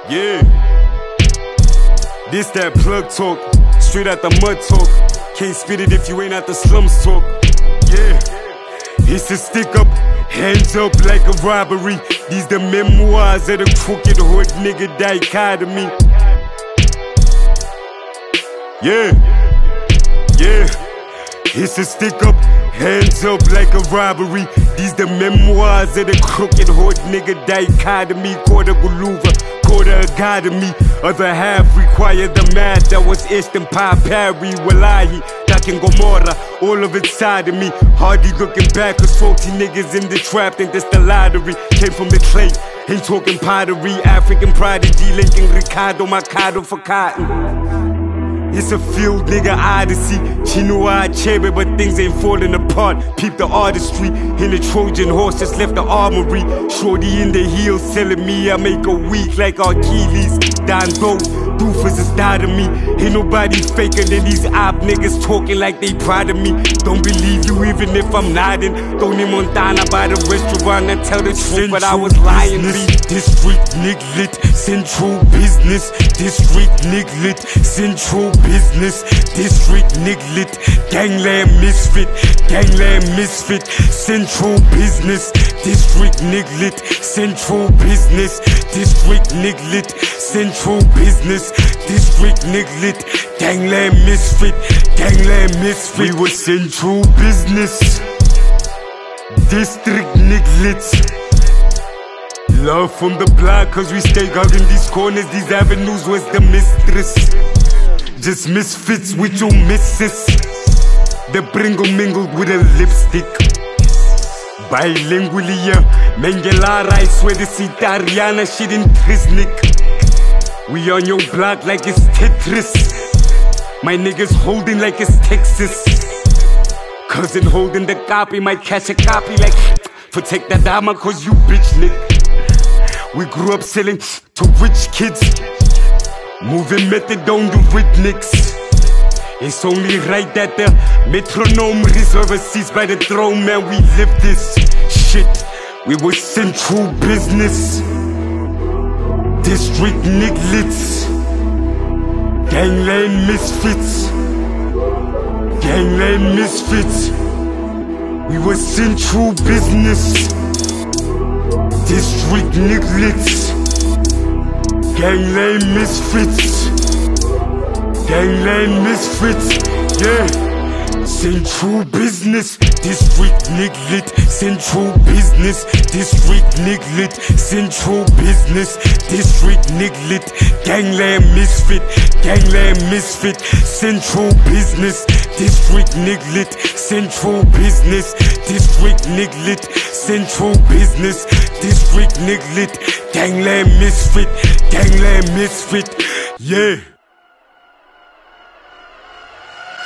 Yeah. This that plug talk, straight out the mud talk. Can't spit it if you ain't at the slums talk. Yeah. It's a stick up, hands up like a robbery. These the memoirs of the crooked hood nigga dichotomy. Yeah. Yeah. It's a stick up, hands up like a robbery. These the memoirs of the crooked hood nigga dichotomy. Quarter Guluva, quarter Academy. Other half require the math that was etched in papyri. Wallahi, that can Gomorrah, all of it side of me. Hardly looking back, cause 40 niggas in the trap think that's the lottery. Came from the clay, ain't talking pottery. African prodigy, linking Ricardo Mercado for cotton. It's a field nigga odyssey. Chinua Achebe, but things ain't falling apart. Peep the artistry. In the Trojan horse just left the armory. Shorty in the heels telling me I make a weak like Achilles. Don Go, doofus is died of me. Ain't nobody faker than these op niggas talking like they proud of me. Don't believe you even if I'm nodding. Tony Montana by the restaurant and tell the truth, but I was lying. District niglit, central business. District niglit, central business. District niglit, gangland misfit. Gangland misfit, central business. District niglit, central business. District niglit, central business. District niglit, gangland misfit. Gangland misfit. We were central business. District niglit. Love from the block, cause we stay hugging these corners. These avenues was the mistress. Just misfits with your missus. The Bringo mingled with a lipstick. Bilingually, yeah. Mengelara, I swear this Italiana shit in Trisnik. We on your block like it's Tetris. My niggas holding like it's Texas. Cousin holding the copy, might catch a copy like protect that dama cause you bitch nigga. We grew up selling to rich kids. Moving methadone to rhythmics. It's only right that the metronome reserve seats by the throne, man. We live this shit. We were central business. District nigglets. Gangland misfits. Gangland misfits. We were central business. District nigglets. Gangland misfits. Gangland misfits. Yeah. Central business. District niglet. Central business. District niglet. Central business. District niglet. Gangland misfit. Gangland misfit. Central business. District niglet. Central business. District niglet. Central business. District niglet. Gangland misfit. Gangland misfit. Yeah.